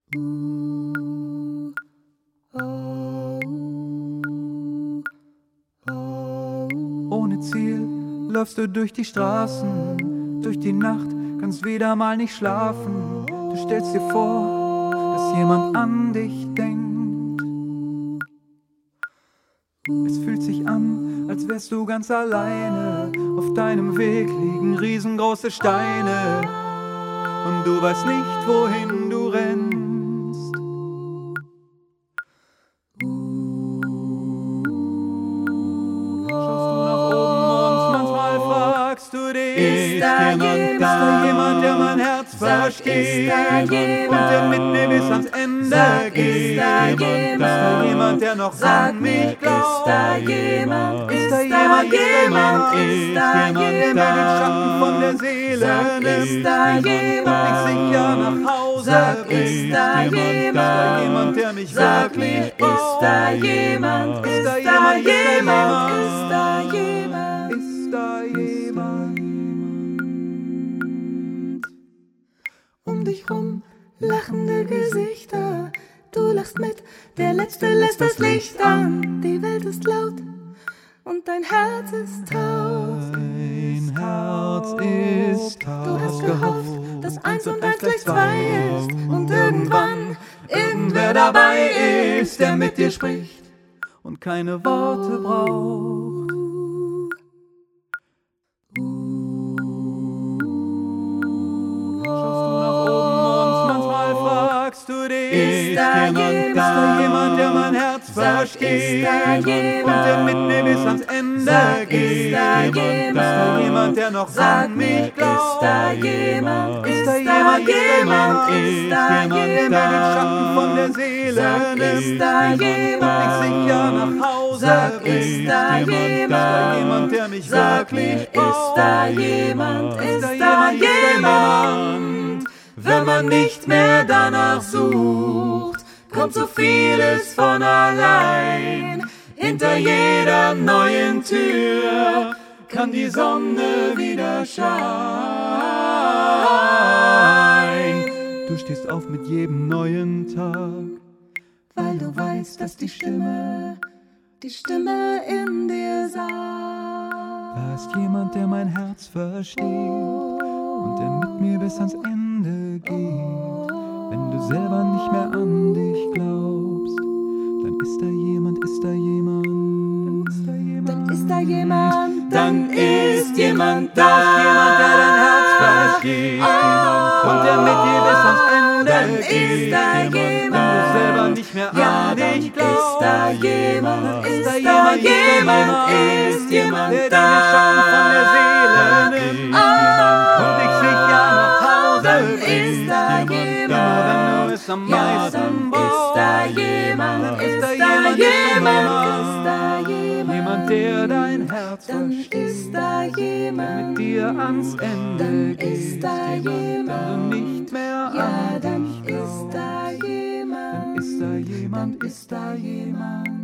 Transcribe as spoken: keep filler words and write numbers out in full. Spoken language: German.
Ohne Ziel läufst du durch die Straßen, durch die Nacht, kannst wieder mal nicht schlafen. Du stellst dir vor, dass jemand an dich denkt. Es fühlt sich an, als wärst du ganz alleine. Auf deinem Weg liegen riesengroße Steine und du weißt nicht, wohin du rennst. Du dich, ist da jemand, da jemand, der mein Herz versteht und der mit mir bis ans Ende sag, geht? Ist da jemand, ist da jemand, der noch sag an mich glaubt? Ist da jemand, ist da jemand, jemand, ist da jemand, der mir den Schatten von der Seele sag, nimmt ist da jemand, und ich sicher nach Hause sag, bringt? ist da jemand, ist da jemand, der mich sag wirklich mir, braucht? ist da jemand, ist da ist da jemand, jemand, ist da jemand, ist da jemand? Um dich rum lachende Gesichter, du lachst mit, der Letzte lässt das Licht an. Die Welt ist laut und dein Herz ist taub. Dein Herz ist taub. Du hast gehofft, dass eins und eins gleich zwei ist und irgendwann irgendwer dabei ist, der mit dir spricht und keine Worte braucht. Du dich, ist da jemand, da jemand, der mein Herz versteht und der mit mir bis ans Ende sag, geht? Ist da ist da jemand, der noch sag an mich glaubt? Ist da jemand, ist da jemand, jemand, ist da jemand, der mir den Schatten von der Seele sag, nimmt Ist da und jemand, mich sicher nach Hause sag, bringt? Ist da jemand, ist da jemand, der mich sag wirklich mir, braucht? ist da jemand, ist da jemand, jemand? Wenn man nicht mehr danach sucht, kommt so vieles von allein. Hinter jeder neuen Tür kann die Sonne wieder scheinen. Du stehst auf mit jedem neuen Tag, weil du weißt, dass die Stimme, die Stimme in dir sagt. Da ist jemand, der mein Herz versteht und der mit mir bis ans Ende geht. Wenn du selber nicht mehr an dich glaubst, dann ist da jemand, ist da jemand, dann ist da jemand, dann ist jemand da, jemand, der dein Herz versteht und der mit dir bis ans Ende dann geht. ist da jemand, wenn du selber nicht mehr ja, an dann dich glaubst, ist da jemand, dann ist da jemand, jemand, ist jemand der da, dir den Schatten von der Seele nimmt und dich sicher nach Hause dann bringt. ist da jemand, wenn du es am ja, meisten dann ist brauchst, da jemand, dann ist da jemand, jemand, ist da jemand, jemand, der dein Herz dann versteht, ist da der jemand, mit dir ans Ende dann geht. ist da jemand, wenn du nicht mehr ja, an dann dich ist glaubst, da jemand, dann ist da jemand, ist da jemand.